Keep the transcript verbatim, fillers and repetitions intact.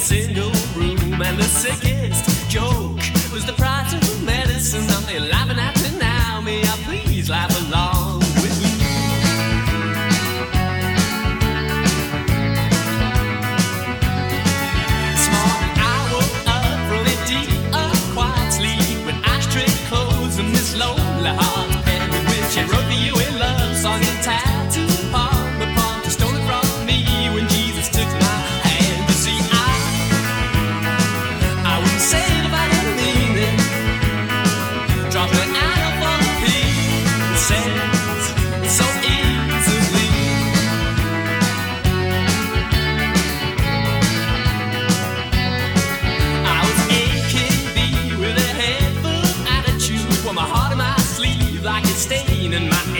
single room, and the sickest joke was the price of the medicine. I'm there laughing at me now, may I please laugh along with you? This morning I woke up from a deep, unquiet sleep with ashtray clothes and this lonely heart, pen with which I wrote the you in love song and tattoo upon the palm to stole it from me when Jesus took my hand. You see, I I wouldn't say it if I didn't mean it. Drop an arrow for the pieces so easily. I was A K B with a head full of attitude, with my heart in my sleeve like a stain in my